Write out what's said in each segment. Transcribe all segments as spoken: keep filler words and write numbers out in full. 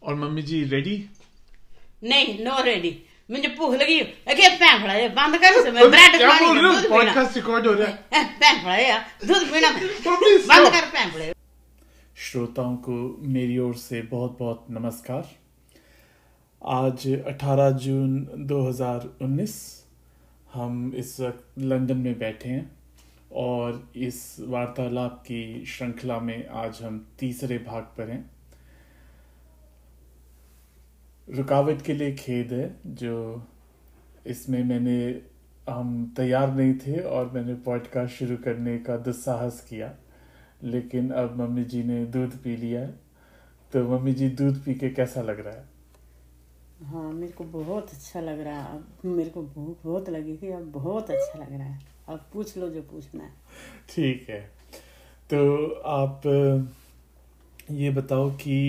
और mummy ji ready? नहीं, no ready. मुझे भूख लगी। अगे पैन फड़ा बंद कर से मैं ब्रेड क्या बोल रहे हो? दूध पॉडकास्ट रिकॉर्ड हो रहा है। पैन फड़ा यार, दूध पीना बंद कर पैन फड़े। श्रोताओं को मेरी ओर से बहुत बहुत नमस्कार। आज अठारह जून दो हज़ार उन्नीस हम इस वक्त लंदन में बैठे हैं और इस वार्तालाप की श्रृंखला में आज हम तीसरे भाग पर हैं। रुकावट के लिए खेद है, जो इसमें मैंने हम तैयार नहीं थे और मैंने पॉडकास्ट शुरू करने का दुस्साहस किया, लेकिन अब मम्मी जी ने दूध पी लिया है। तो मम्मी जी, दूध पी के कैसा लग रहा है? हाँ, मेरे को बहुत अच्छा लग रहा है। अब मेरे को भूख बहुत लगी थी, अब बहुत अच्छा लग रहा है। अब पूछ लो जो पूछना है। ठीक है, तो आप ये बताओ कि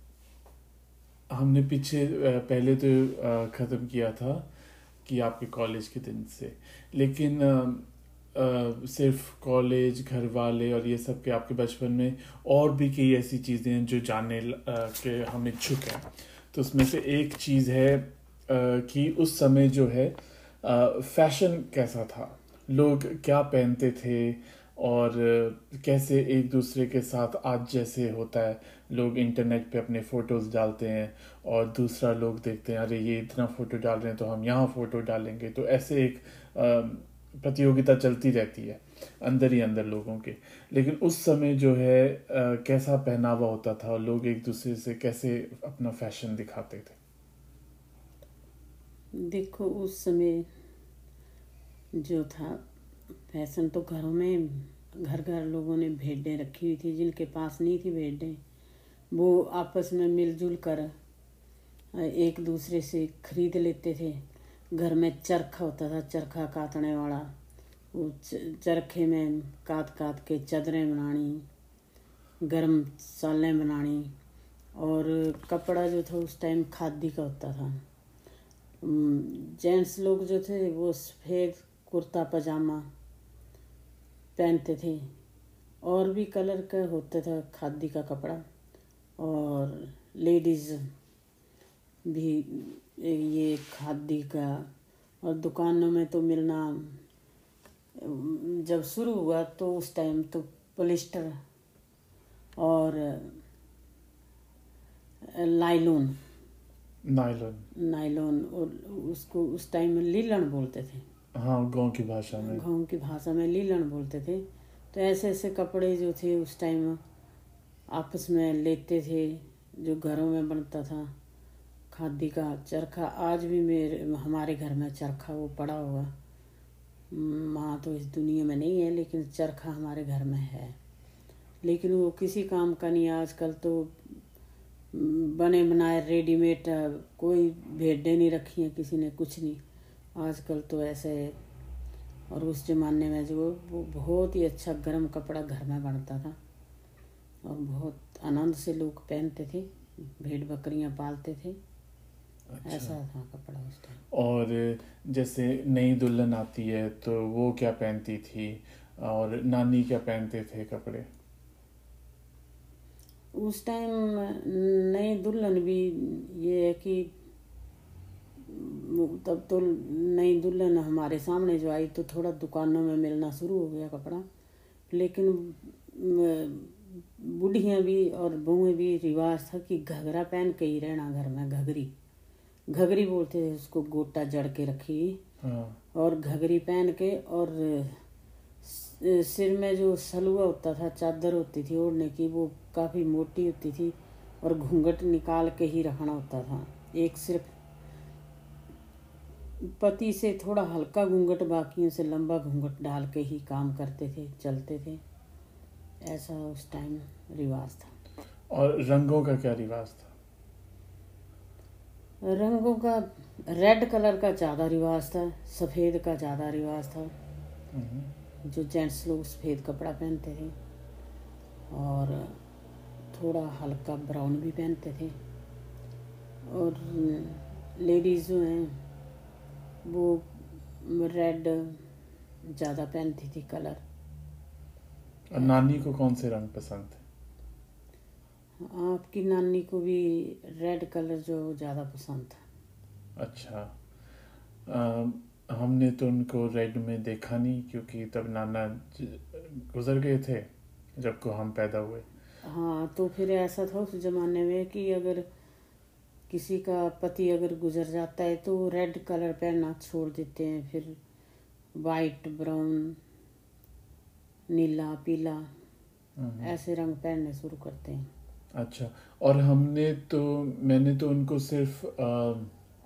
हमने पीछे पहले तो ख़त्म किया था कि आपके कॉलेज के दिन से, लेकिन आ, सिर्फ कॉलेज, घर वाले और ये सब के आपके बचपन में और भी कई ऐसी चीज़ें हैं जो जानने के हम इच्छुक हैं। तो उसमें से एक चीज़ है आ, कि उस समय जो है फैशन कैसा था, लोग क्या पहनते थे और कैसे एक दूसरे के साथ आज जैसे होता है लोग इंटरनेट पे अपने फ़ोटोज़ डालते हैं और दूसरा लोग देखते हैं अरे ये इतना फ़ोटो डाल रहे हैं तो हम यहाँ फ़ोटो डालेंगे। तो ऐसे एक प्रतियोगिता चलती रहती है अंदर ही अंदर लोगों के। लेकिन उस समय जो है आ, कैसा पहनावा होता था और लोग एक दूसरे से कैसे अपना फैशन दिखाते थे? देखो, उस समय जो था फैशन तो घरों में घर घर लोगों ने भेडें रखी हुई थी। जिनके पास नहीं थी भेडें, वो आपस में मिलजुल कर एक दूसरे से खरीद लेते थे। घर में चरखा होता था, चरखा काटने वाला, वो चरखे में काट काट के चादरें बनानी, गर्म सालें बनानी। और कपड़ा जो था उस टाइम खादी का होता था। जेंट्स लोग जो थे वो सफ़ेद कुर्ता पजामा पहनते थे, और भी कलर का होता था खादी का कपड़ा। और लेडीज़ भी ये खादी का। और दुकानों में तो मिलना जब शुरू हुआ तो उस टाइम तो पॉलिस्टर और नायलॉन नायलॉन नायलॉन और उसको उस टाइम में लीलन बोलते थे। हाँ, गांव की भाषा में गांव की भाषा में लीलन बोलते थे। तो ऐसे ऐसे कपड़े जो थे उस टाइम आपस में लेते थे, जो घरों में बनता था खादी का। चरखा आज भी मेरे हमारे घर में चरखा वो पड़ा हुआ। माँ तो इस दुनिया में नहीं है, लेकिन चरखा हमारे घर में है। लेकिन वो किसी काम का नहीं। आजकल तो बने बनाए रेडीमेड, कोई भेडें नहीं रखी हैं किसी ने, कुछ नहीं। आजकल तो ऐसे। और उस ज़माने में जो वो बहुत ही अच्छा गर्म कपड़ा घर में बनता था और बहुत आनंद से लोग पहनते थे, भेड़ बकरियां पालते थे। अच्छा। ऐसा था कपड़ा उस टाइम। और जैसे नई दुल्हन आती है तो वो क्या पहनती थी और नानी क्या पहनते थे कपड़े? उस टाइम नई दुल्हन भी ये है कि तब तो नई दुल्हन हमारे सामने जो आई तो थोड़ा दुकानों में मिलना शुरू हो गया कपड़ा। लेकिन बूढ़ियाँ भी और बहुएं भी रिवाज था कि घघरा पहन के ही रहना घर में। घघरी घघरी बोलते थे उसको, गोटा जड़ के रखी। हाँ। और घघरी पहन के, और सिर में जो सलुआ होता था, चादर होती थी ओढ़ने की, वो काफ़ी मोटी होती थी और घूंघट निकाल के ही रखना होता था। एक सिर्फ पति से थोड़ा हल्का घूंघट, बाकियों से लंबा घूंघट डाल के ही काम करते थे, चलते थे। ऐसा उस टाइम रिवाज था। और रंगों का क्या रिवाज था? रंगों का रेड कलर का ज़्यादा रिवाज था, सफ़ेद का ज़्यादा रिवाज था। जो जेंट्स लोग सफ़ेद कपड़ा पहनते थे और थोड़ा हल्का ब्राउन भी पहनते थे। और लेडीज़ जो हैं वो रेड ज़्यादा पहनती थी कलर। और नानी को कौन से रंग पसंद थे? आपकी नानी को भी रेड कलर जो ज़्यादा पसंद था। अच्छा। अ, हमने तो उनको रेड में देखा नहीं, क्योंकि तब नाना ज- गुजर गए थे जब को हम पैदा हुए। हाँ, तो फिर ऐसा था उस ज़माने में कि अगर किसी का पति अगर गुजर जाता है तो रेड कलर पहनना छोड़ देते हैं, फिर वाइट, ब्राउन, नीला, पीला हम्म। ऐसे रंग पहनने शुरू करते हैं। अच्छा। और हमने तो मैंने तो उनको सिर्फ अ,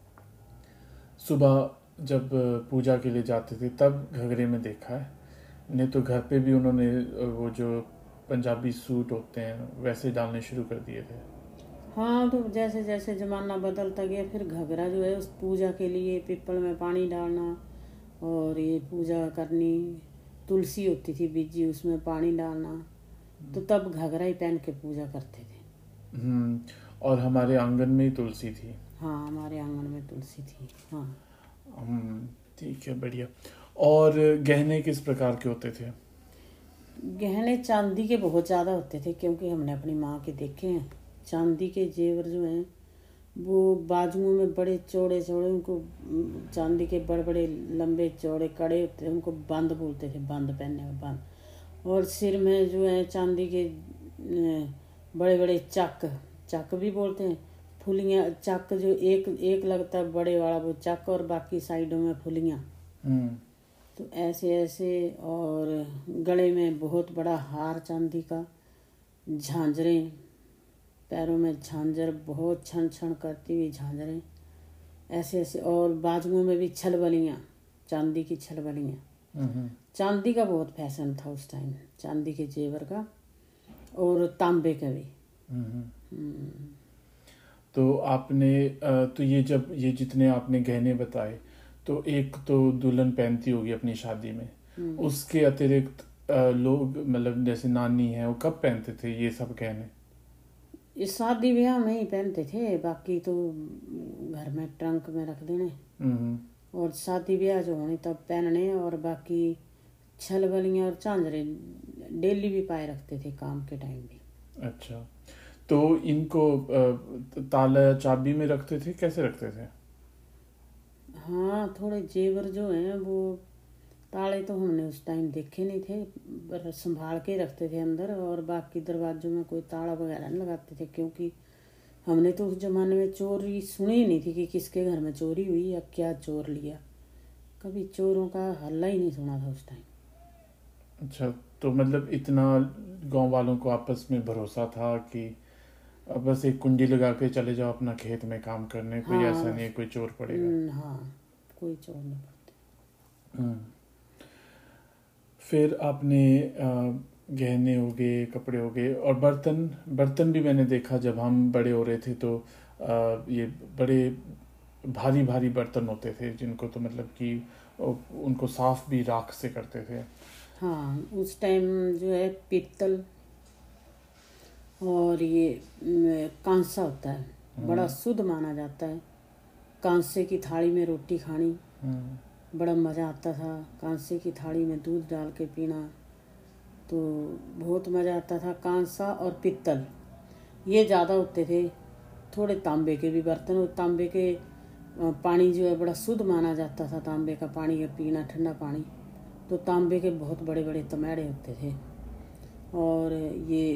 सुबह जब पूजा के लिए जाते थे तब घघरे में देखा है। नहीं तो घर पे भी उन्होंने वो जो पंजाबी सूट होते हैं वैसे डालने शुरू कर दिए थे। हाँ, तो जैसे जैसे ज़माना बदलता गया फिर घघरा जो है उस पूजा के लिए पीपल में पानी डालना और ये पूजा करनी, तुलसी होती थी बीजी उसमें पानी डालना, तो तब घघरा ही पहन के पूजा करते थे। हम्म। और हमारे आंगन में ही तुलसी थी। हाँ, हमारे आंगन में तुलसी थी। हाँ, हम्म। ठीक है, बढ़िया। और गहने किस प्रकार के होते थे? गहने चांदी के बहुत ज़्यादा होते थे, क्योंकि हमने अपनी माँ के देखे हैं। चांदी के जेवर जो हैं वो बाजुओं में बड़े चौड़े चौड़े, उनको उम, चांदी के बड़े बड़े लंबे चौड़े कड़े होते थे, उनको बंद बोलते थे, बंद पहनने में बंद। और सिर में जो है चांदी के अ, बड़े बड़े चक, चक भी बोलते हैं, फुलियाँ, चक जो एक एक लगता है बड़े वाला वो चक, और बाकी साइडों में फुलियाँ। हम्म। तो ऐसे ऐसे, और गले में बहुत बड़ा हार चांदी का, झांझरें, पैरों में झांझर, बहुत छन छन करती हुई झांझरें, ऐसे ऐसे, और बाजुओं में भी छलबलियाँ, चांदी की छलबलियाँ। हम्म। चांदी का बहुत फैशन था उस टाइम, चांदी के जेवर का, और तांबे का भी। हम्म। हम्म, तो आपने अ, तो ये जब ये जितने आपने गहने बताए, तो एक तो दुल्हन पहनती होगी अपनी शादी में, हम्म। उसके अतिरिक्त अ, लोग मतलब जैसे नानी है वो कब पहनते थे ये सब गहने? ये शादी ब्याह में ही पहनते थे, बाकी तो घर में ट्रंक में रख देने, हम्म। और शादी ब्याह जो होनी तब पहनने, और बाकी छलबलियाँ और झांझरें डेली भी पाए रखते थे काम के टाइम भी। अच्छा। तो इनको अ, ताला या चाबी में रखते थे, कैसे रखते थे? हाँ, थोड़े जेवर जो हैं वो, ताले तो हमने उस टाइम देखे नहीं थे, पर संभाल के रखते थे अंदर, और बाकी दरवाजों में कोई ताला वगैरह नहीं लगाते थे, क्योंकि हमने तो उस जमाने में चोरी सुनी ही नहीं थी कि किसके घर में चोरी हुई या क्या चोर लिया। कभी चोरों का हल्ला ही नहीं सुना था उस टाइम। अच्छा। तो मतलब इतना गांव वालों को आपस में भरोसा था कि अब बस एक कुंडी लगा के चले जाओ अपना खेत में काम करने, कोई हाँ ऐसा नहीं बस। है कोई चोर पड़ेगा। हम्म, हाँ, कोई चोर नहीं पड़ते। हम्म। फिर आपने अ, गहने हो गए, कपड़े हो गए, और बर्तन बर्तन भी मैंने देखा जब हम बड़े हो रहे थे तो अ, ये बड़े भारी भारी बर्तन होते थे जिनको तो मतलब कि अ, उनको साफ भी राख से करते थे। हाँ, उस टाइम जो है पीतल और ये न, कांसा होता है, बड़ा हम्म। शुद्ध माना जाता है। कांसे की थाली में रोटी खानी हम्म। बड़ा मज़ा आता था, कांसे की थाली में दूध डाल के पीना, तो बहुत मज़ा आता था। कांसा और पित्तल ये ज़्यादा होते थे। थोड़े तांबे के भी बर्तन, और तांबे के अ, पानी जो है बड़ा शुद्ध माना जाता था, तांबे का पानी है पीना, ठंडा पानी। तो तांबे के बहुत बड़े बड़े तमैड़े होते थे। और ये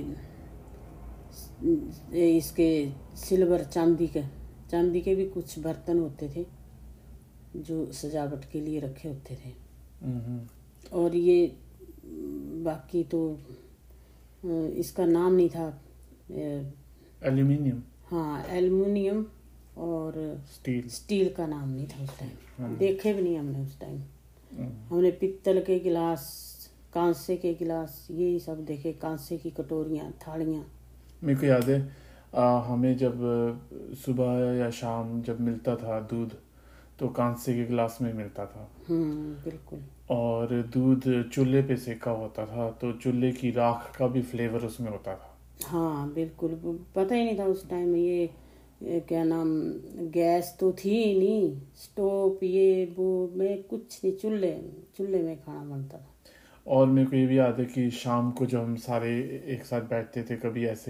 ये इसके सिल्वर, चांदी के चांदी के भी कुछ बर्तन होते थे जो सजावट के लिए रखे होते थे। हम्म। और ये बाकी तो अ, इसका नाम नहीं था। अ, एल्यूमिनियम, हाँ, एल्युमिनियम और स्टील। स्टील का नाम नहीं था उस टाइम, हम्म। देखे भी नहीं हमने उस टाइम। हम्म। हमने पित्तल के गिलास, कांसे के गिलास, यही सब देखे, कांसे की कटोरियाँ, थालियाँ। मेरे को याद है आ, हमें जब अ, सुबह या शाम जब मिलता था दूध तो कांसे के गिलास में मिलता था। हम्म, बिल्कुल। और दूध चूल्हे पे सेका होता था तो चूल्हे की राख का भी फ्लेवर उसमें होता था। हाँ, बिल्कुल। वो पता ही नहीं था उस टाइम ये, ये क्या नाम, गैस तो थी ही नहीं, स्टोव ये वो में कुछ नहीं, चूल्हे चूल्हे में खाना बनता था। और मेरे को ये भी याद है कि शाम को जब हम सारे एक साथ बैठते थे, कभी ऐसे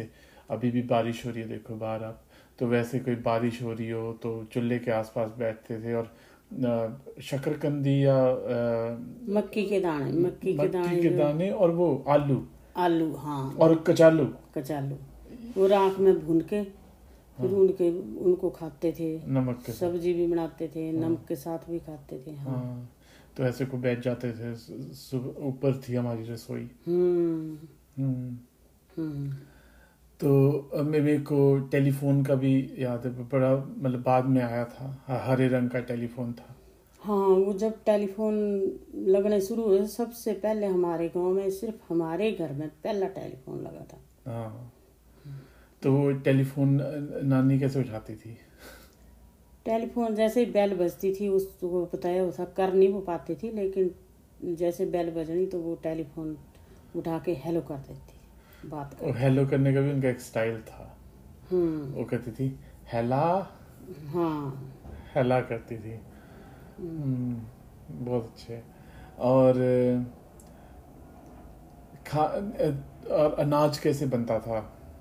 अभी भी बारिश हो रही है, देखो बाहर आप, तो वैसे कोई बारिश हो रही हो तो चूल्हे के आसपास बैठते थे और अ, शकरकंदी या अ, मक्की के दाने, मक्की के दाने मक्की के जो दाने और वो आलू आलू, हाँ, और कचालू, कचालू, वो राख में भून के फिर हाँ, उनके उनको खाते थे। नमक के साथ, सब्जी भी बनाते थे, हाँ नमक के साथ भी खाते थे। हाँ, हाँ। तो ऐसे को बैठ जाते थे, सु- सुबह ऊपर थी हमारी रसोई। हम्म हम्म। हम्म तो अब मेरे को टेलीफोन का भी याद है, बड़ा मतलब बाद में आया था, ह- हरे रंग का टेलीफोन था। हाँ, वो जब टेलीफोन लगने शुरू हुए, सबसे पहले हमारे गांव में सिर्फ हमारे घर में पहला टेलीफोन लगा था। हाँ, तो वो टेलीफोन नानी कैसे उठाती थी? टेलीफोन जैसे ही बेल बजती थी, उसको बताया उसा कर नहीं वो पाती थी, लेकिन जैसे बेल बजनी तो वो टेलीफोन उठा के हेलो कर देती, बात और कर। हेलो करने का भी उनका एक स्टाइल था। हम्म वो कहती थी हेला, हाँ। हेला करती थी। हम्म, हम्म, बहुत अच्छे। और खा और अनाज कैसे बनता था?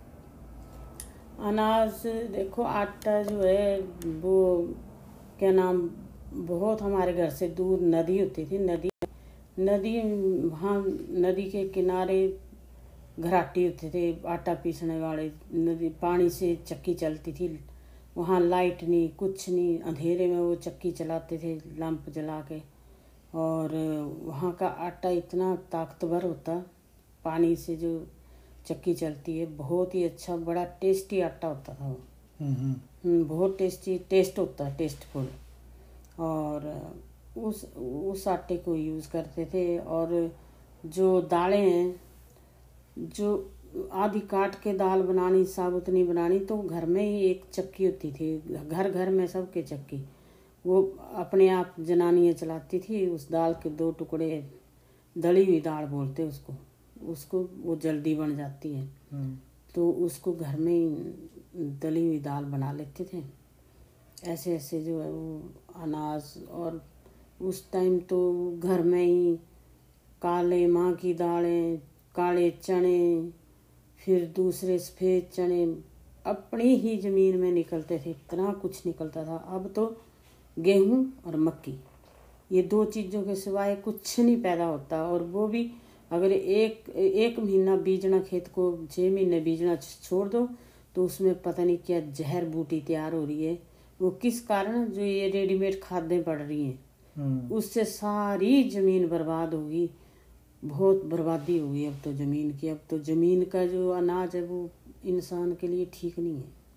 अनाज देखो, आटा जो है वो क्या नाम, बहुत हमारे घर से दूर नदी होती थी, नदी नदी वहाँ नदी के किनारे घराटी होते थे आटा पीसने वाले, नदी पानी से चक्की चलती थी, वहाँ लाइट नहीं कुछ नहीं, अंधेरे में वो चक्की चलाते थे लैंप जला के। और वहाँ का आटा इतना ताकतवर होता, पानी से जो चक्की चलती है, बहुत ही अच्छा बड़ा टेस्टी आटा होता था वो। हम्म हम्म, बहुत टेस्टी टेस्ट होता है, टेस्टफुल। और उस उस आटे को यूज़ करते थे। और जो दालें हैं, जो आधी काट के दाल बनानी, साबुत नहीं बनानी, तो घर में ही एक चक्की होती थी, घर घर में सबके चक्की, वो अपने आप जनानियाँ चलाती थी। उस दाल के दो टुकड़े, दली हुई दाल बोलते उसको, उसको वो जल्दी बन जाती है, हम्म तो उसको घर में ही दली हुई दाल बना लेते थे। ऐसे ऐसे जो है वो अनाज। और उस टाइम तो घर में ही काले माँ की दालें, काले चने, फिर दूसरे सफ़ेद चने अपनी ही ज़मीन में निकलते थे, इतना कुछ निकलता था। अब तो गेहूँ और मक्की, ये दो चीज़ों के सिवाय कुछ नहीं पैदा होता। और वो भी अगर एक एक महीना बीजना, खेत को छः महीने बीजना छोड़ दो, तो उसमें पता नहीं क्या जहर बूटी तैयार हो रही है। वो किस कारण, जो ये रेडीमेड खादें पड़ रही हैं, हम्म। उससे सारी ज़मीन बर्बाद होगी, बहुत बर्बादी होगी अब तो ज़मीन की। अब तो ज़मीन का जो अनाज है वो इंसान के लिए ठीक नहीं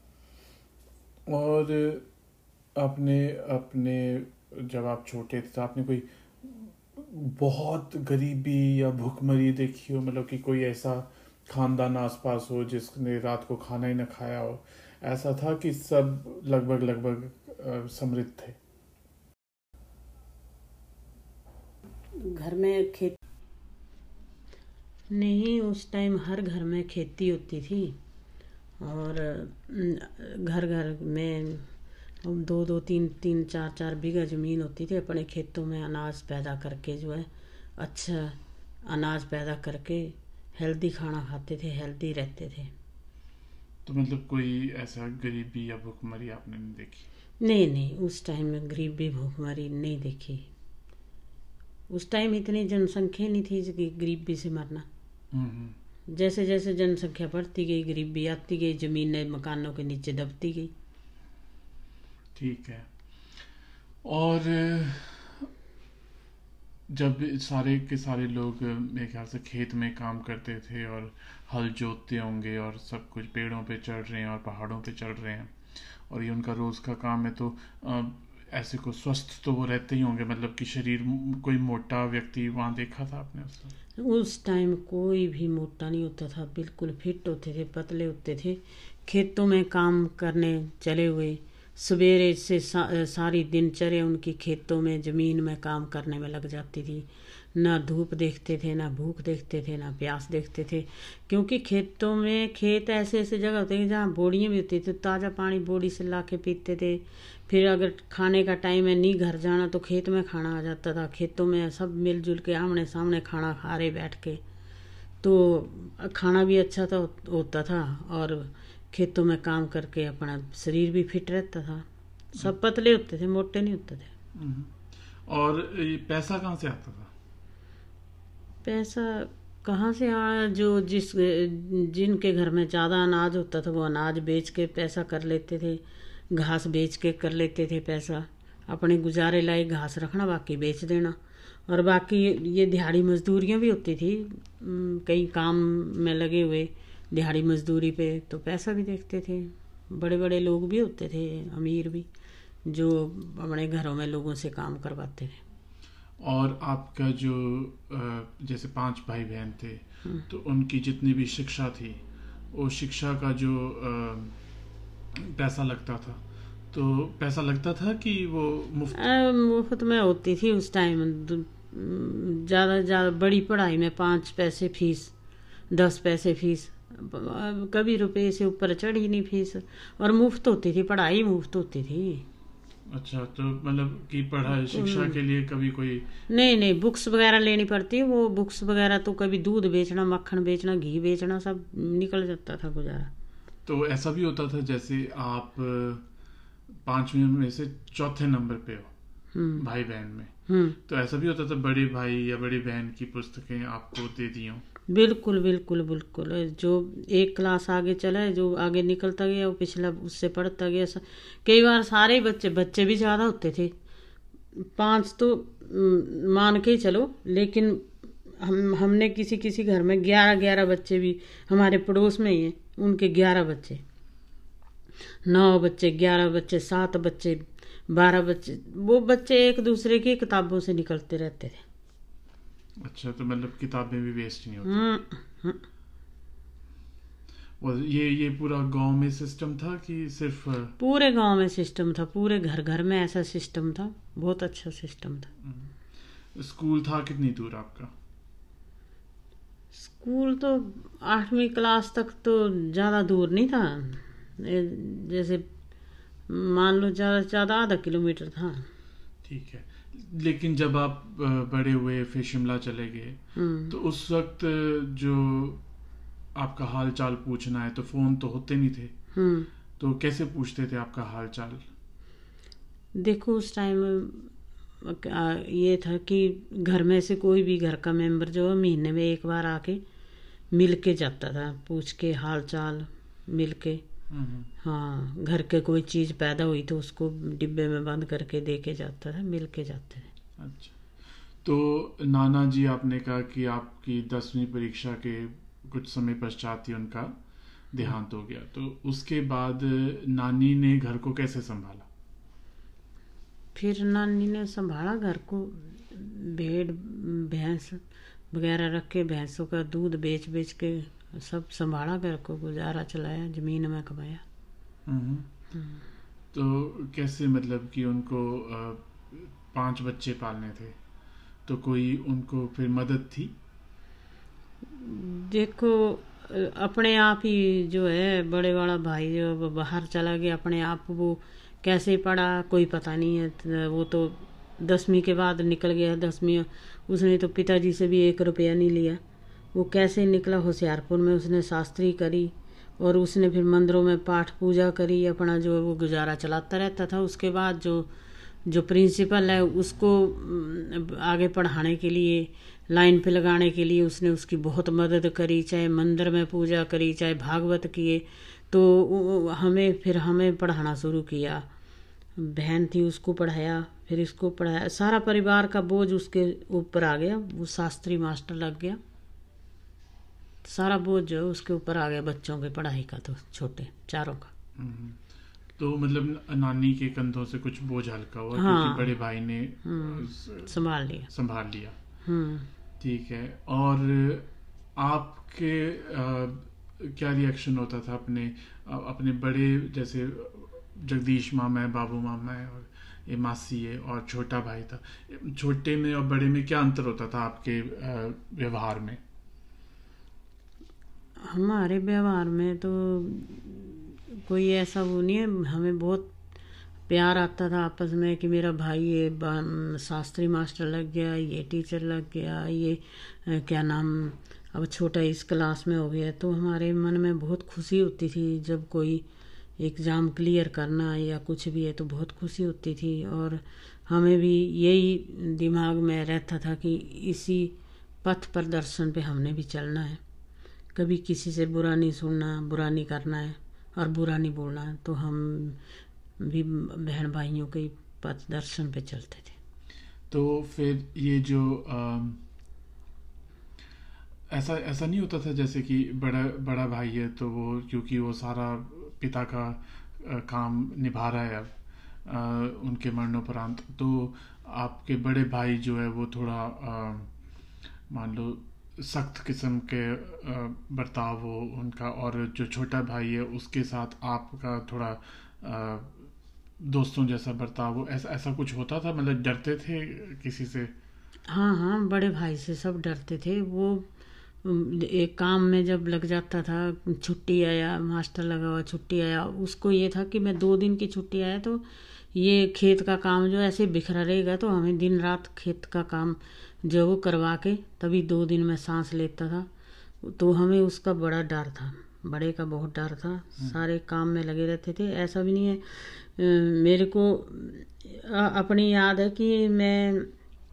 है। और आपने अपने जब आप छोटे थे तो आपने कोई बहुत गरीबी या भूखमरी देखी हो, मतलब कि कोई ऐसा खानदान आसपास हो जिसने रात को खाना ही ना खाया हो? ऐसा था कि सब लगभग लगभग अ, समृद्ध थे? घर में खेत नहीं, उस टाइम हर घर में खेती होती थी। और घर घर में दो दो तीन तीन चार चार बीघा ज़मीन होती थी, अपने खेतों में अनाज पैदा करके जो है अच्छा अनाज पैदा करके हेल्दी खाना खाते थे, हेल्दी रहते थे। तो मतलब कोई ऐसा गरीबी या भूखमरी आपने नहीं देखी? नहीं नहीं, उस टाइम में गरीबी भूखमरी नहीं देखी। उस टाइम इतनी जनसंख्या नहीं थी कि गरीबी से मरना। हम्म। जैसे जैसे जनसंख्या बढ़ती गई, गरीबी आती गई, ज़मीनें मकानों के नीचे दबती गई। ठीक है। और जब सारे के सारे लोग मेरे ख्याल से खेत में काम करते थे और हल जोतते होंगे और सब कुछ पेड़ों पे चढ़ रहे हैं और पहाड़ों पे चढ़ रहे हैं और ये उनका रोज़ का काम है, तो अ, ऐसे को स्वस्थ तो वो रहते ही होंगे, मतलब कि शरीर, कोई मोटा व्यक्ति वहाँ देखा था आपने उस समय? उस टाइम कोई भी मोटा नहीं होता था, बिल्कुल फिट होते थे, पतले होते थे। खेतों में काम करने चले हुए, सवेरे से सा, सारी दिनचर्या उनकी खेतों में ज़मीन में काम करने में लग जाती थी। ना धूप देखते थे, ना भूख देखते थे, ना प्यास देखते थे, क्योंकि खेतों में खेत ऐसे ऐसे जगह होते हैं जहाँ बोड़ियाँ भी होती थी, ताज़ा पानी बोड़ी से ला के पीते थे। फिर अगर खाने का टाइम है, नहीं घर जाना, तो खेत में खाना आ जाता था। खेतों में सब मिलजुल के आमने सामने खाना खा रहे बैठ के, तो खाना भी अच्छा था होता था। और खेतों में काम करके अपना शरीर भी फिट रहता था। सब पतले होते थे, मोटे नहीं होते थे। और ये पैसा कहाँ से आता था? पैसा कहाँ से आया? जो जिस जिनके घर में ज़्यादा अनाज होता था वो अनाज बेच के पैसा कर लेते थे, घास बेच के कर लेते थे पैसा। अपने गुजारे लायक घास रखना, बाकी बेच देना। और बाकी ये दिहाड़ी मजदूरियाँ भी होती थी, कई काम में लगे हुए दिहाड़ी मजदूरी पे, तो पैसा भी देखते थे। बड़े बड़े लोग भी होते थे, अमीर भी, जो अपने घरों में लोगों से काम करवाते थे। और आपका जो जैसे पांच भाई बहन थे, तो उनकी जितनी भी शिक्षा थी, वो शिक्षा का जो पैसा लगता था, तो पैसा लगता था कि वो मुफ्त मुफ्त में होती थी उस टाइम। ज़्यादा ज़्यादा बड़ी पढ़ाई में पाँच पैसे फीस, दस पैसे फीस, कभी रुपए से ऊपर चढ़ी नहीं फीस। और मुफ्त होती थी, पढ़ाई मुफ्त होती थी। अच्छा, तो मतलब कि पढ़ाई शिक्षा के लिए कभी कोई नहीं नहीं बुक्स वगैरह लेनी पड़ती है। वो बुक्स वगैरह तो कभी दूध बेचना, मक्खन बेचना, घी बेचना, सब निकल जाता था गुजारा। तो ऐसा भी होता था जैसे आप पांचवें में से चौथे नंबर पे हो भाई बहन में, तो ऐसा भी होता था बड़े भाई या बड़ी बहन की पुस्तकें आपको दे दी हों? बिल्कुल बिल्कुल बिल्कुल। जो एक क्लास आगे चला है, जो आगे निकलता गया वो पिछला उससे पढ़ता गया। कई बार सारे बच्चे बच्चे भी ज़्यादा होते थे, पांच तो मान के चलो, लेकिन हम हमने किसी किसी घर में ग्यारह ग्यारह बच्चे भी, हमारे पड़ोस में ही हैं, उनके ग्यारह बच्चे, नौ बच्चे, ग्यारह बच्चे, सात बच्चे, बारह बच्चे। वो बच्चे एक दूसरे की किताबों से निकलते रहते थे। अच्छा, तो मतलब किताबें भी वेस्ट नहीं होती? और ये ये पूरा गांव में सिस्टम था कि सिर्फ? पूरे गांव में सिस्टम था, पूरे घर घर में ऐसा सिस्टम था। बहुत अच्छा सिस्टम था। स्कूल था कितनी दूर आपका? स्कूल तो आठवीं क्लास तक तो ज़्यादा दूर नहीं था, जैसे मान लो ज़्यादा से ज़्यादा आधा किलोमीटर था। ठीक है। लेकिन जब आप बड़े हुए, फिर शिमला चले गए, तो उस वक्त जो आपका हाल चाल पूछना है, तो फोन तो होते नहीं थे, तो कैसे पूछते थे आपका हाल चाल? देखो उस टाइम ये था कि घर में से कोई भी घर का मेंबर जो है महीने में एक बार आके मिल के जाता था, पूछ के हाल चाल मिल के। हाँ, घर के कोई चीज़ पैदा हुई तो उसको डिब्बे में बंद करके दे के जाता था, मिल के जाते थे। अच्छा, तो नाना जी, आपने कहा कि आपकी दसवीं परीक्षा के कुछ समय पश्चात ही उनका देहांत हो गया, तो उसके बाद नानी ने घर को कैसे संभाला? फिर नानी ने संभाला घर को, भेड़ भैंस वगैरह रख के, भैंसों का दूध बेच बेच के सब संभाला, घर को गुजारा चलाया, जमीन में कमाया। तो कैसे, मतलब कि उनको पांच बच्चे पालने थे, तो कोई उनको फिर मदद थी? देखो अपने आप ही जो है, बड़े वाला भाई जो बाहर चला गया, अपने आप वो कैसे पढ़ा कोई पता नहीं है। वो तो दसवीं के बाद निकल गया, दसवीं उसने तो पिताजी से भी एक रुपया नहीं लिया। वो कैसे निकला, होशियारपुर में उसने शास्त्री करी, और उसने फिर मंदिरों में पाठ पूजा करी, अपना जो वो गुजारा चलाता रहता था। उसके बाद जो जो प्रिंसिपल है उसको आगे पढ़ाने के लिए, लाइन पे लगाने के लिए उसने उसकी बहुत मदद करी, चाहे मंदिर में पूजा करी, चाहे भागवत किए। तो हमें फिर हमें पढ़ाना शुरू किया। बहन थी उसको पढ़ाया, फिर इसको पढ़ाया, सारा परिवार का बोझ उसके ऊपर आ गया। वो शास्त्री मास्टर लग गया, सारा बोझ जो उसके ऊपर आ गया बच्चों के पढ़ाई का, तो छोटे चारों का। तो मतलब नानी के कंधों से कुछ बोझ हल्का हुआ। हाँ, क्योंकि बड़े भाई ने संभाल लिया संभाल लिया ठीक है। और आपके आ, क्या रिएक्शन होता था अपने अपने बड़े, जैसे जगदीश मामा है, बाबू मामा है, और ये मासी है, और छोटा भाई था, छोटे में और बड़े में क्या अंतर होता था आपके व्यवहार में? हमारे व्यवहार में तो कोई ऐसा वो नहीं है, हमें बहुत प्यार आता था आपस में कि मेरा भाई ये शास्त्री मास्टर लग गया, ये टीचर लग गया, ये क्या नाम अब छोटा इस क्लास में हो गया, तो हमारे मन में बहुत खुशी होती थी जब कोई एग्ज़ाम क्लियर करना या कुछ भी है तो बहुत खुशी होती थी। और हमें भी यही दिमाग में रहता था कि इसी पथ प्रदर्शन पे हमने भी चलना है, कभी किसी से बुरा नहीं सुनना, बुरा नहीं करना है और बुरा नहीं बोलना है। तो हम भी बहन भाइयों के पथ दर्शन पे चलते थे। तो फिर ये जो आ, ऐसा ऐसा नहीं होता था जैसे कि बड़ा बड़ा भाई है तो वो क्योंकि वो सारा पिता का आ, काम निभा रहा है अब आ, उनके मरणोपरांत, तो आपके बड़े भाई जो है वो थोड़ा आ, मान लो सख्त किस्म के आ, बर्ताव हो उनका, और जो छोटा भाई है उसके साथ आपका थोड़ा आ, दोस्तों जैसा बर्ताव हो, ऐसा ऐसा कुछ होता था? मतलब डरते थे किसी से? हाँ हाँ, बड़े भाई से सब डरते थे। वो उम, एक काम में जब लग जाता था, छुट्टी आया, मास्टर लगा हुआ छुट्टी आया, उसको ये था कि मैं दो दिन की छुट्टी आया तो ये खेत का काम जो ऐसे बिखरा रहेगा, तो हमें दिन रात खेत का काम जो वो करवा के तभी दो दिन में सांस लेता था। तो हमें उसका बड़ा डर था, बड़े का बहुत डर था। सारे काम में लगे रहते थे। ऐसा भी नहीं है, अ, मेरे को अ, अपनी याद है कि मैं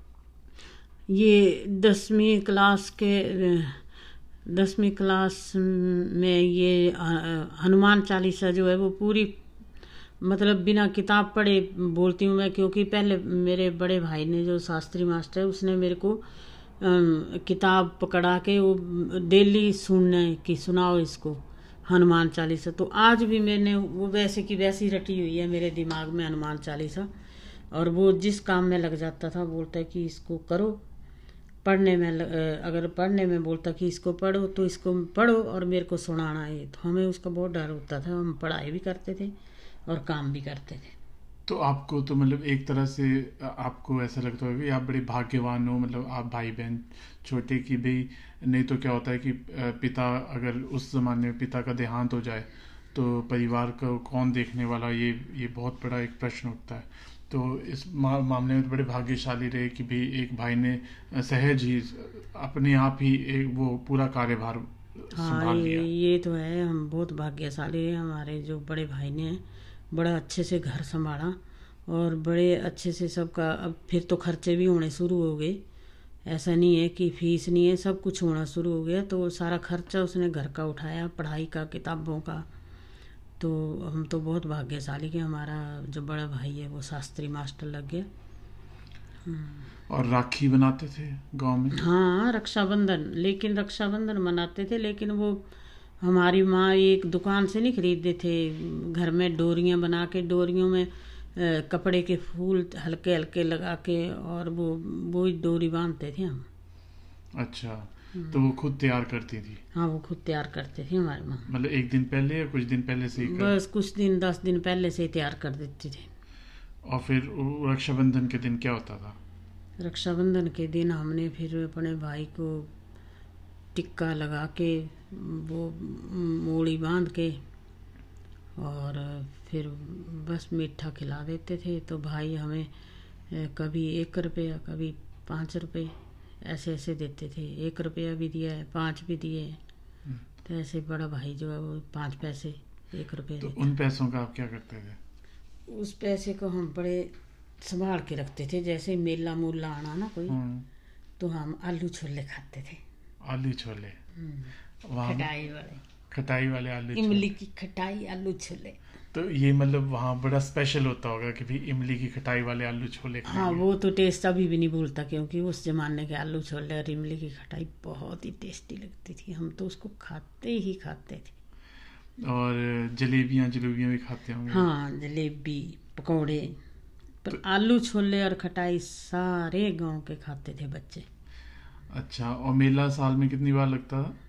ये दसवीं क्लास के दसवीं क्लास में ये अ, हनुमान चालीसा जो है वो पूरी मतलब बिना किताब पढ़े बोलती हूँ मैं, क्योंकि पहले मेरे बड़े भाई ने जो शास्त्री मास्टर है उसने मेरे को अम, किताब पकड़ा के वो डेली सुनने की सुनाओ इसको हनुमान चालीसा। तो आज भी मैंने वो वैसे की वैसी रटी हुई है मेरे दिमाग में हनुमान चालीसा। और वो जिस काम में लग जाता था बोलता है कि इसको करो, पढ़ने में ल- अ, अगर पढ़ने में बोलता कि इसको पढ़ो तो इसको पढ़ो और मेरे को सुनाना है। तो हमें उसका बहुत डर होता था, हम पढ़ाई भी करते थे और काम भी करते थे। तो आपको तो मतलब एक तरह से आपको ऐसा लगता होगा कि आप बड़े भाग्यवान हो, मतलब आप भाई बहन छोटे की भी। नहीं तो क्या होता है कि पिता, अगर उस जमाने में पिता का देहांत हो जाए तो परिवार को कौन देखने वाला, ये ये बहुत बड़ा एक प्रश्न उठता है। तो इस मा, मामले में तो बड़े भाग्यशाली रहे कि भी एक भाई ने सहज ही अपने आप ही एक वो पूरा कार्यभार हाँ, संभाल ये लिया। ये तो है, हम बहुत भाग्यशाली हैं। हमारे जो बड़े भाई ने बड़ा अच्छे से घर संभाला और बड़े अच्छे से सबका। अब फिर तो खर्चे भी होने शुरू हो गए, ऐसा नहीं है कि फीस नहीं है, सब कुछ होना शुरू हो गया। तो सारा खर्चा उसने घर का उठाया, पढ़ाई का, किताबों का। तो हम तो बहुत भाग्यशाली कि हमारा जो बड़ा भाई है वो शास्त्री मास्टर लग गया। और राखी बनाते थे गांव में? हाँ, रक्षाबंधन, लेकिन रक्षाबंधन मनाते थे, लेकिन वो हमारी माँ एक दुकान से नहीं खरीदते थे। घर में डोरियां बना के, डोरियों में अ, कपड़े के फूल हल्के हल्के लगा के और वो वो ही डोरी बांधते थे हम। अच्छा, तो वो खुद तैयार करती थी? हाँ, वो खुद तैयार करते थे हमारी माँ। मतलब एक दिन पहले या कुछ दिन पहले से ही कर? बस कुछ दिन, दस दिन पहले से ही तैयार कर देते थे। और फिर वो रक्षाबंधन के दिन क्या होता था? रक्षाबंधन के दिन हमने फिर अपने भाई को टिक्का लगा के, वो मूड़ी बांध के और फिर बस मीठा खिला देते थे। तो भाई हमें अ, कभी एक रुपया, कभी पाँच रुपये ऐसे ऐसे देते थे। एक रुपया भी दिया है, पाँच भी दिए हैं। तो ऐसे बड़ा भाई जो है वो पाँच पैसे, एक रुपये तो देता। उन पैसों का आप क्या करते थे? उस पैसे को हम बड़े संभाल के रखते थे। जैसे मेला मूला आना ना कोई, हम्म, तो हम आलू छोले खाते थे। आलू छोले? वहाँ खटाई वाले, खटाई वाले आलू छोले? इमली की खटाई आलू छोले। तो ये मतलब वहाँ बड़ा स्पेशल होता होगा कि भी इमली की खटाई वाले आलू छोले हाँ, खाएंगे। वो तो टेस्ट अभी भी नहीं भूलता, क्योंकि उस जमाने के आलू छोले और इमली की खटाई बहुत ही टेस्टी लगती थी। हम तो उसको खाते ही खाते थे। और जलेबियाँ जलेबियाँ भी खाते होंगे? हाँ, जलेबी, पकौड़े, पर आलू छोले और खटाई सारे गांव के खाते थे बच्चे। अच्छा, और मेला साल में कितनी बार लगता था?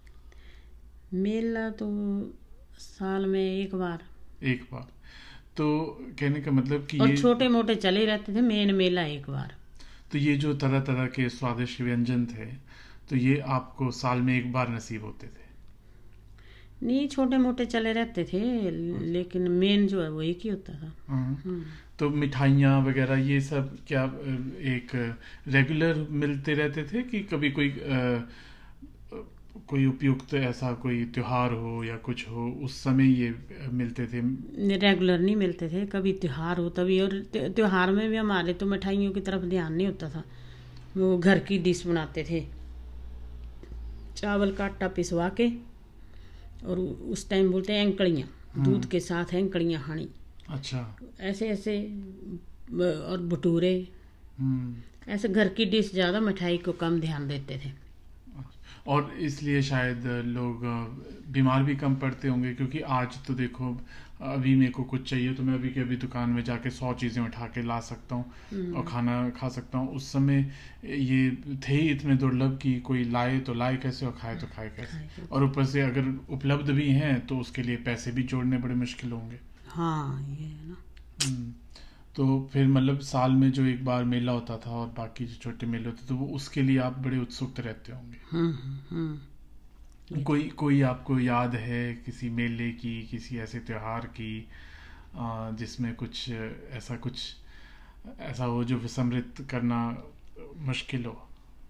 मेला तो साल में एक बार, एक बार। तो कहने का मतलब कि और ये छोटे मोटे चले रहते थे, मेन मेला एक बार। तो ये जो तरह तरह के स्वादिष्ट व्यंजन थे, तो ये आपको साल में एक बार नसीब होते थे? नहीं, छोटे मोटे चले रहते थे, लेकिन मेन जो है वो एक ही होता था। हाँ। तो मिठाइयाँ वगैरह ये सब क्या एक रेगुलर मिलते रहते थे कि कभी कोई कोई उपयुक्त ऐसा कोई त्योहार हो या कुछ हो उस समय ये मिलते थे? रेगुलर नहीं मिलते थे, कभी त्योहार हो तभी। और त्य- त्योहार में भी हमारे तो मिठाइयों की तरफ ध्यान नहीं होता था। वो घर की डिश बनाते थे, चावल का आटा पिसवा के, और उस टाइम बोलते हैं एंकड़ियाँ, दूध के साथ एंकड़ियाँ खानी। अच्छा। ऐसे ऐसे ब- और भटूरे, हम्म। ऐसे घर की डिश, ज़्यादा मिठाई को कम ध्यान देते थे। और इसलिए शायद लोग अ, बीमार भी कम पड़ते होंगे, क्योंकि आज तो देखो अभी मेरे को कुछ चाहिए तो मैं अभी के अभी दुकान में जाके सौ चीज़ें उठा के ला सकता हूँ और खाना खा सकता हूँ। उस समय ये थे ही इतने दुर्लभ कि कोई लाए तो लाए कैसे और खाए तो खाए कैसे, और ऊपर से अगर उपलब्ध भी हैं तो उसके लिए पैसे भी जोड़ने बड़े मुश्किल होंगे। हाँ, ये है ना। हम्म। तो फिर मतलब साल में जो एक बार मेला होता था और बाकी जो छोटे मेले होते तो वो उसके लिए आप बड़े उत्सुक रहते होंगे। हम्म हम्म कोई कोई आपको याद है किसी मेले की, किसी ऐसे त्योहार की आ, जिसमें कुछ ऐसा कुछ ऐसा हो जो विस्मृत करना मुश्किल हो?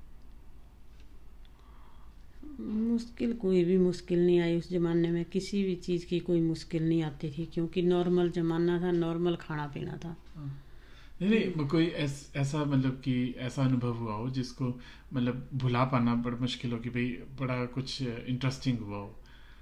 मुश्किल, कोई भी मुश्किल नहीं आई उस जमाने में। किसी भी चीज़ की कोई मुश्किल नहीं आती थी, क्योंकि नॉर्मल जमाना था, नॉर्मल खाना पीना था। नहीं नहीं, कोई ऐस, ऐसा मतलब कि ऐसा अनुभव हुआ हो जिसको मतलब भुला पाना बड़ा मुश्किल हो, कि भाई बड़ा कुछ इंटरेस्टिंग हुआ हो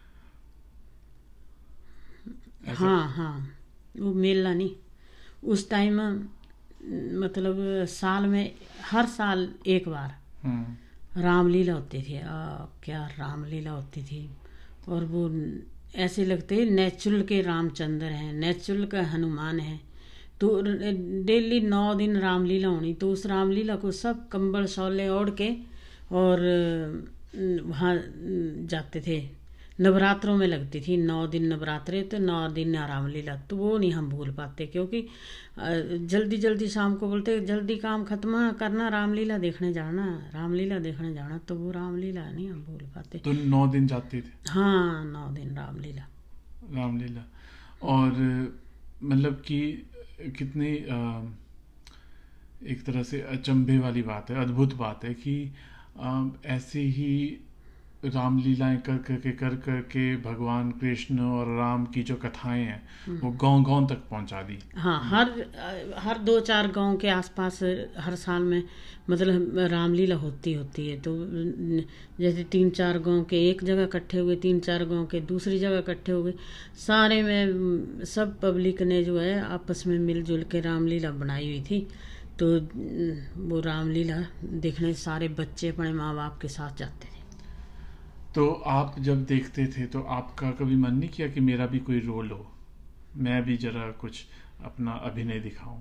ऐसा? हाँ हाँ, वो मेला नहीं, उस टाइम मतलब साल में, हर साल एक बार हम्म। रामलीला होती थी। आ, क्या रामलीला होती थी। और वो ऐसे लगते नेचुरल के रामचंद्र हैं, नेचुरल का हनुमान है। तो डेली नौ दिन रामलीला होनी, तो उस रामलीला को सब कंबल शौले ओढ़ के और वहाँ जाते थे। नवरात्रों में लगती थी, नौ दिन नवरात्रे, तो नौ दिन रामलीला। तो वो नहीं हम भूल पाते, क्योंकि जल्दी जल्दी शाम को बोलते जल्दी काम खत्म करना, रामलीला देखने जाना, रामलीला देखने जाना। तो वो रामलीला नहीं हम भूल पाते। तो नौ दिन जाते थे? हाँ, नौ दिन रामलीला। रामलीला। और मतलब कि कितनी आ, एक तरह से अचंभे वाली बात है, अद्भुत बात है कि आ, ऐसे ही रामलीलाएं कर करके कर करके भगवान कृष्ण और राम की जो कथाएं हैं वो गांव गांव तक पहुंचा दी। हाँ, हर हर दो चार गांव के आसपास हर साल में मतलब रामलीला होती होती है। तो जैसे तीन चार गांव के एक जगह इकट्ठे हुए, तीन चार गांव के दूसरी जगह इकट्ठे हुए, सारे में सब पब्लिक ने जो है आपस में मिलजुल के रामलीला बनाई हुई थी। तो वो रामलीला देखने सारे बच्चे अपने माँ बाप के साथ जाते थे। तो आप जब देखते थे तो आपका कभी मन नहीं किया कि मेरा भी कोई रोल हो, मैं भी जरा कुछ अपना अभिनय दिखाऊं?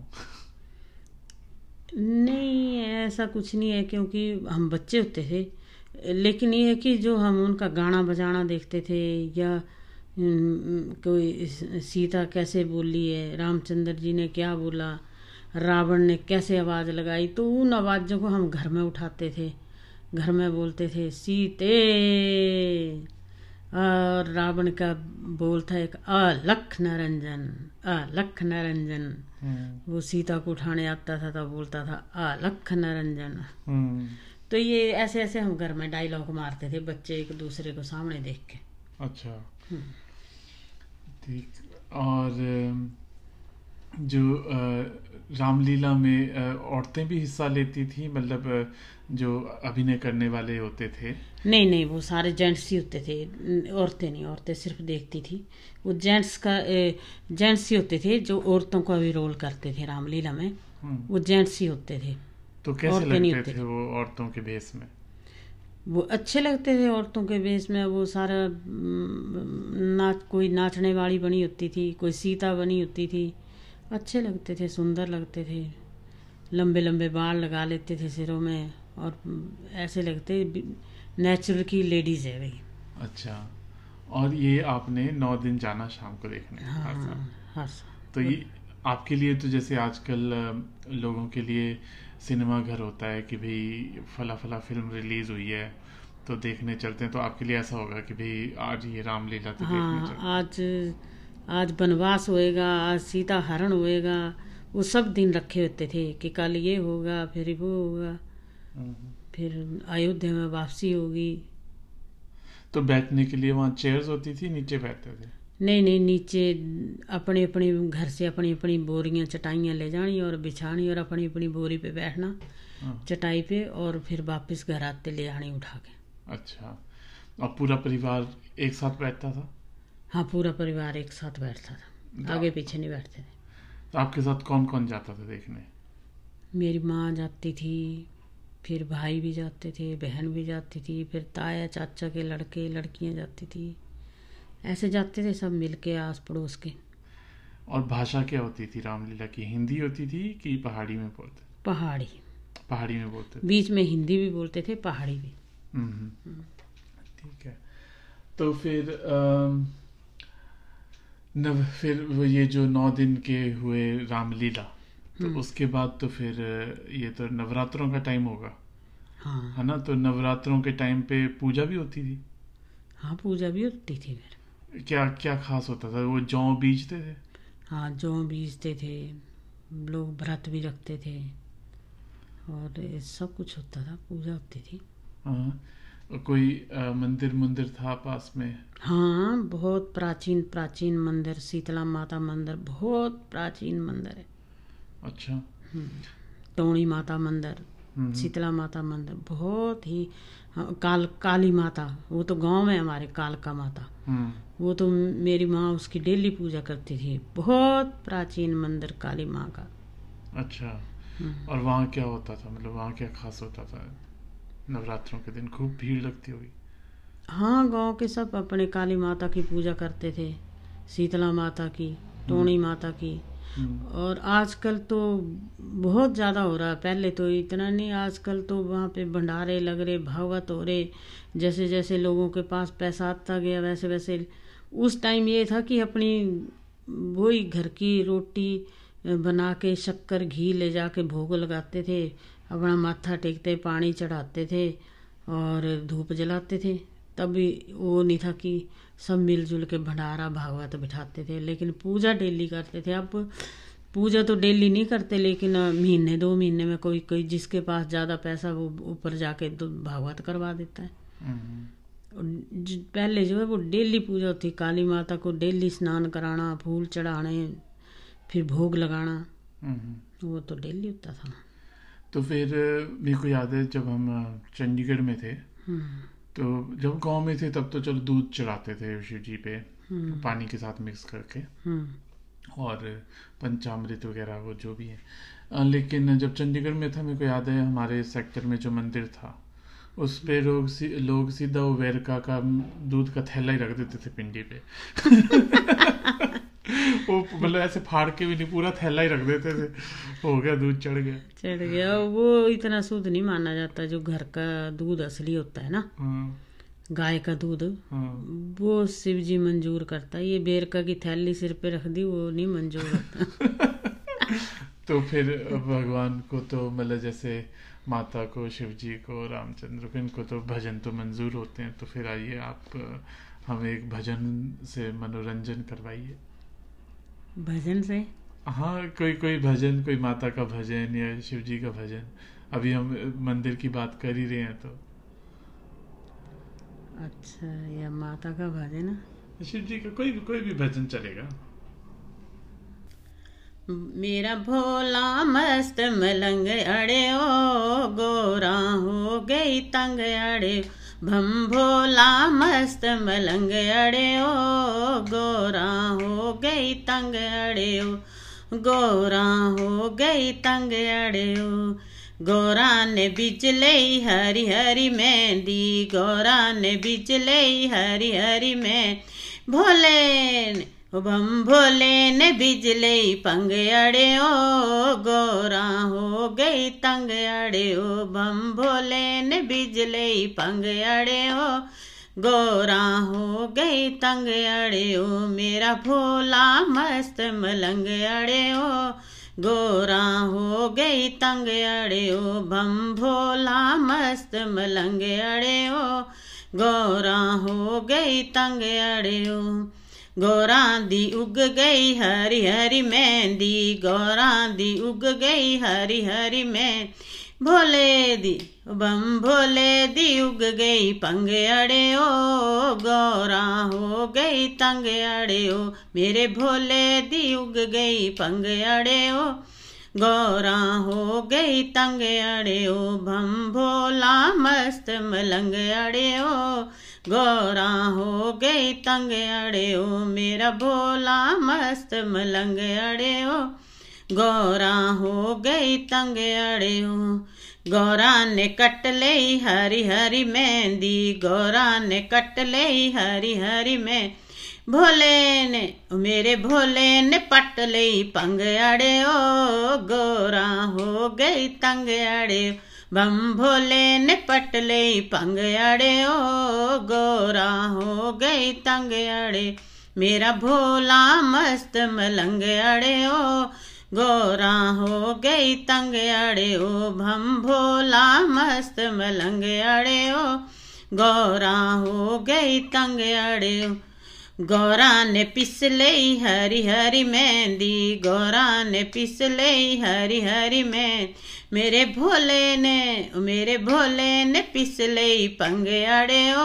नहीं, ऐसा कुछ नहीं है, क्योंकि हम बच्चे होते थे। लेकिन ये है कि जो हम उनका गाना बजाना देखते थे, या कोई सीता कैसे बोली है, रामचंद्र जी ने क्या बोला, रावण ने कैसे आवाज़ लगाई, तो उन आवाज़ों को हम घर में उठाते थे, घर में बोलते थे सीते। और रावण का बोल था एक, अलख निरंजन, अलख निरंजन। वो सीता को उठाने आता था तो बोलता था अलख निरंजन। तो ये ऐसे ऐसे हम घर में डायलॉग मारते थे, बच्चे एक दूसरे को सामने देख के। अच्छा, ठीक। और जो रामलीला में औरतें भी हिस्सा लेती थी, मतलब जो अभिनय करने वाले होते थे? नहीं नहीं, वो सारे जेंट्स ही होते थे, औरतें नहीं। औरतें सिर्फ देखती थी। वो जेंट्स का जेंट्स ही होते थे जो औरतों का भी रोल करते थे रामलीला में। वो जेंट्स ही होते थे। तो कैसे लगते थे वो औरतों के भेष में? वो अच्छे लगते थे औरतों के भेष में। वो सारा नाच, कोई नाचने वाली बनी होती थी, कोई सीता बनी होती थी। अच्छे लगते थे, सुंदर लगते थे। लंबे लंबे बाल लगा लेते थे सिरों में, और ऐसे लगते नेचुरल की लेडीज है भाई। अच्छा। और ये आपने नौ दिन जाना शाम को देखने? हाँ, हर साल, हर साल। तो ये आपके लिए तो जैसे आजकल लोगों के लिए सिनेमा घर होता है कि भाई फला फला फिल्म रिलीज हुई है तो देखने चलते हैं, तो आपके लिए ऐसा होगा कि भाई आज ये रामलीला तो हाँ, देखने चलते हैं? आज आज वनवास होएगा, आज सीता हरण होएगा, वो सब दिन रखे होते थे कि कल ये होगा, फिर वो होगा, फिर अयोध्या में वापसी होगी। तो बैठने के लिए वहाँ चेयर्स होती थी, नीचे बैठते थे? नहीं नहीं, नीचे अपने अपने घर से अपनी अपनी बोरियां चटाइयाँ ले जानी और बिछानी और अपनी अपनी बोरी पे बैठना चटाई पे, और फिर वापस घर आते ले आनी उठा के। अच्छा, और पूरा परिवार एक साथ बैठता था? हाँ, पूरा परिवार एक साथ बैठता था, आगे पीछे नहीं बैठते थे। तो आपके साथ कौन कौन जाता था देखने? मेरी माँ जाती थी, फिर भाई भी जाते थे, बहन भी जाती थी, फिर ताया चाचा के लड़के लड़कियाँ जाती थी, ऐसे जाते थे सब मिलके आस पड़ोस के। और भाषा क्या होती थी रामलीला की? हिंदी होती थी कि पहाड़ी में बोलते? पहाड़ी पहाड़ी में बोलते थे। बीच में हिंदी भी बोलते थे, पहाड़ी भी। ठीक है। तो फिर आ, नव फिर वो ये जो नौ दिन के हुए रामलीला, तो उसके बाद तो फिर ये तो नवरात्रों का टाइम होगा। हाँ, है ना? तो नवरात्रों के टाइम पे पूजा भी होती थी? हाँ, पूजा भी होती थी। फिर क्या क्या खास होता था? वो जौ बीजते थे? हाँ, जौ बीजते थे, लोग व्रत भी रखते थे और सब कुछ होता था, पूजा होती थी। हाँ, कोई आ, मंदिर मंदिर था पास में? हाँ, बहुत प्राचीन प्राचीन मंदिर, शीतला माता मंदिर बहुत प्राचीन मंदिर है। अच्छा। टोणी माता मंदिर, शीतला माता मंदिर बहुत ही। हाँ, काल काली माता, वो तो गांव में हमारे कालका माता, वो तो मेरी माँ उसकी डेली पूजा करती थी। बहुत प्राचीन मंदिर काली माँ का। अच्छा। और वहाँ क्या होता था, मतलब वहाँ क्या खास होता था? नवरात्रों के दिन खूब भीड़ लगती होगी। हाँ, गांव के सब अपने काली माता की पूजा करते थे, शीतला माता की, टोणी माता की। और आजकल तो बहुत ज़्यादा हो रहा है, पहले तो इतना नहीं, आजकल तो वहाँ पे भंडारे लग रहे, भागवत हो रहे। जैसे जैसे लोगों के पास पैसा आता गया वैसे वैसे। उस टाइम ये था कि अपनी वही घर की रोटी बना के शक्कर घी ले जाके भोग लगाते थे, अपना माथा टेकते, पानी चढ़ाते थे और धूप जलाते थे। तभी वो नहीं था कि सब मिलजुल के भंडारा भागवत बिठाते थे, लेकिन पूजा डेली करते थे। अब पूजा तो डेली नहीं करते, लेकिन महीने दो महीने में कोई कोई जिसके पास ज़्यादा पैसा वो ऊपर जाके तो भागवत करवा देता है। पहले जो है वो डेली पूजा होती, काली माता को डेली स्नान कराना, फूल चढ़ाने, फिर भोग लगाना, वो तो डेली होता था। तो फिर मेरे को याद है जब हम चंडीगढ़ में थे, तो जब गांव में थे तब तो चलो दूध चढ़ाते थे शिव जी पे पानी के साथ मिक्स करके, और पंचामृत वगैरह वो जो भी है। लेकिन जब चंडीगढ़ में था, मेरे को याद है हमारे सेक्टर में जो मंदिर था उस पे लोग सी, लोग सीधा वो वेरका का दूध का थैला ही रख देते थे पिंडी पे। वो मतलब ऐसे फाड़ के भी नहीं, पूरा थैला ही रख देते थे, हो गया दूध चढ़ गया चढ़ गया। वो इतना शुद्ध नहीं माना जाता, जो घर का दूध असली होता है ना। हाँ। गाय का दूध, हाँ। वो शिव जी मंजूर करता है। ये बेरका की थैली सिर पे रख दी, वो नहीं मंजूर करता। तो फिर भगवान को तो मतलब जैसे माता को, शिव जी को, रामचंद्र को, इनको तो भजन तो मंजूर होते हैं। तो फिर आइए आप हमें एक भजन से मनोरंजन करवाइए। भजन से? हाँ, कोई कोई भजन, कोई माता का भजन या शिव जी का भजन। अभी हम मंदिर की बात कर ही रहे हैं तो। अच्छा, या माता का भजन है? शिव जी का कोई कोई भी भजन चलेगा। मेरा भोला मस्त मलंग अड़े ओ, गोरा हो गई तंग अड़े, भम भोला मस्त मलंग अड़े ओ, गोरा हो गई तंग अड़े ओ, गोरा हो गई तंग अड़े ओ। गोरा ने बिजले हरी हरी मेहंदी, गोरा ने बिजले हरी हरी में, भोले बम भोले ने बिजले पंग अड़े ओ, गोरा हो गई तंग अड़े ओ, बम भोले ने बिजले पंग अड़े ओ, गोरा हो गई तंग अड़े ओ। मेरा भोला मस्त मलंग अड़े ओ, गोरा हो गई तंग अड़े ओ, बम भोला मस्त मलंग अड़े ओ, गोरा हो गई तंग अड़े ओ। गोरा दी उग गई हरी हरी मेहंदी, गोरा दी उग गई हरी हरी में, भोले दी बम भोले दी उग गई पंग अड़े ओ गौरा हो गई तंग अड़े ओ मेरे भोले दी उग गई पंग अड़े ओ गौरा हो गई तंग अड़े ओ भम भोला मस्त मलंग अड़े ओ गौरा हो गई तंग अड़े ओ मेरा भोला मस्त मलंग अड़े ओ गौरा हो गई तंग अड़े ओ गौरा ने कट ले हरी हरी मेहंदी गौरा ने कट ले हरी हरी में भोले ने मेरे भोले ने पट ले पंग अड़े ओ गौरा हो गई तंग अड़े बम भोले ने पट ले पंग अड़े ओ गौरा हो गई तंग अड़े मेरा भोला मस्त मलंग अड़े ओ गौरा हो गई तंग अड़े ओ भम भोला मस्त मलंग अड़े ओ गौरा हो गई तंग अड़े ओ गौरा ने पिस ले हरी हरी मेहंदी गौरा ने पिस ले हरी हरी मेहंदी मेरे भोले ने मेरे भोले ने पिस ले पंग अड़े ओ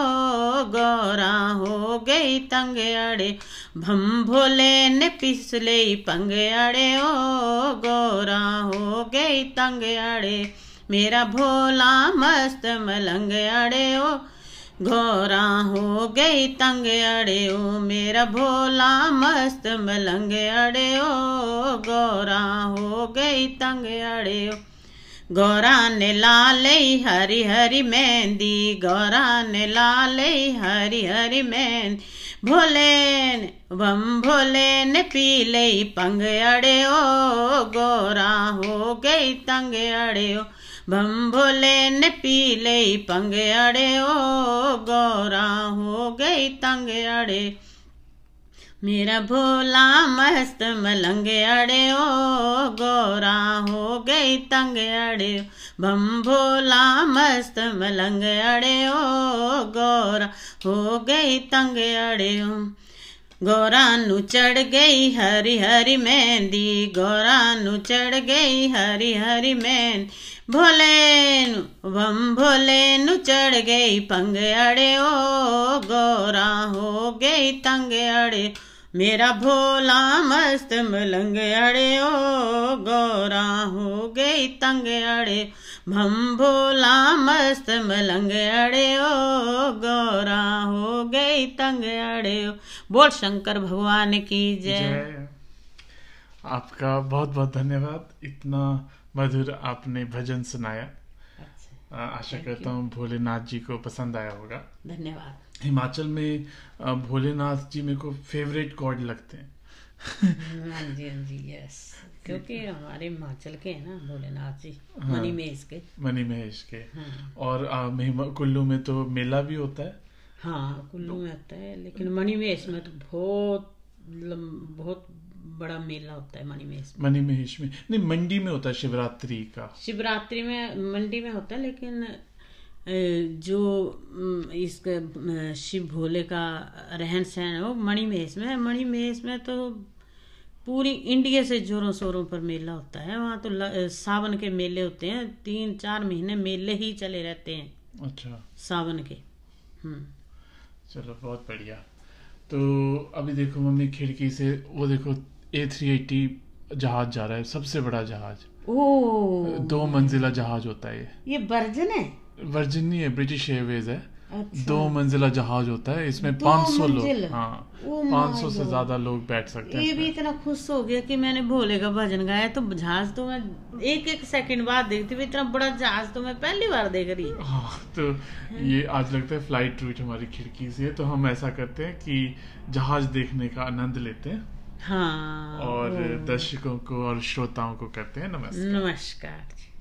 गौरा हो गई तंग अड़े भम भोले ने पिस ले पंग अड़े ओ गौरा हो गई तंग अड़े मेरा भोला मस्त मलंग अड़े ओ गौरा हो गई तंग अड़े ओ मेरा भोला मस्त मलंग अड़े ओ गौरा हो गई तंग अड़े ओ गौरा ने लाल हरी हरी मेहंदी गौरा ने लाल हरी हरी मेहंदी भोले ने बम भोले ने पी ले पंग अड़े ओ गौरा हो गई तंग अड़े ओ बम भोले ने पी ले पंग अड़े ओ गौरा हो गई तंग अड़े मेरा भोला मस्त मलंग अड़े ओ गौरा हो गई तंग अड़े बम भोला मस्त मलंग अड़े ओ गौरा हो गई तंग अड़े ओ गौरा नु चढ़ गई हरी हरी मेहंदी गौरा नु चढ़ गई हरी हरी मेहंदी भोले नु बम भोले नु चढ़ गई पंग अड़े ओ गौरा हो गई तंग अड़े मेरा भोला मस्त मलंग अड़े ओ गौरा हो गई तंग अड़े भम भोला मस्त मलंग अड़े ओ गौरा हो गई तंग अड़े ओ बोल शंकर भगवान की जय। आपका बहुत बहुत धन्यवाद, इतना मधुर आपने भजन सुनाया। अच्छा, आशा करता हूँ भोलेनाथ जी को पसंद आया होगा। धन्यवाद। हिमाचल में भोलेनाथ जी मेरे को फेवरेट गॉड लगते हैं। हाँ जी हाँ जी यस, क्योंकि हमारे हिमाचल के हैं ना भोलेनाथ जी। हाँ, मनी महेश के मनी महेश के। हाँ। और आ, कुल्लू में तो मेला भी होता है। हाँ कुल्लू में होता है, लेकिन मनी महेश में तो बहुत बहुत बड़ा मेला होता है। मनी महेश मनी महेश में नहीं, मंडी में होता है शिवरात्रि का। शिवरात्रि में मंडी में होता है, लेकिन जो इसका शिव भोले का रहन सहन है वो मणि महेश में है। मणि महेश में तो पूरी इंडिया से जोरों शोरों पर मेला होता है। वहाँ तो सावन के मेले होते हैं, तीन चार महीने मेले ही चले रहते हैं। अच्छा, सावन के। हम्म, चलो बहुत बढ़िया। तो अभी देखो मम्मी खिड़की से वो देखो ए थ्री एटी जहाज जा रहा है, सबसे बड़ा जहाज। ओ, दो मंजिला जहाज होता है ये। ये वर्जन है? वर्जिन नहीं है, ब्रिटिश एयरवेज है। अच्छा। दो मंजिला जहाज होता है, इसमें पाँच सौ लोग, हाँ पाँच सौ से ज्यादा लोग बैठ सकते हैं। ये भी इतना खुश हो गया कि मैंने भोले का भजन गाया। तो जहाज तो मैं एक एक सेकंड बाद देखती हूँ, इतना बड़ा जहाज तो मैं पहली बार देख रही हूँ। हाँ, तो ये आज लगता है फ्लाइट रूट हमारी खिड़की से। तो हम ऐसा करते हैं कि जहाज देखने का आनंद लेते हैं। हाँ, और दर्शकों को और श्रोताओं को करते हैं नमस्कार। नमस्कार।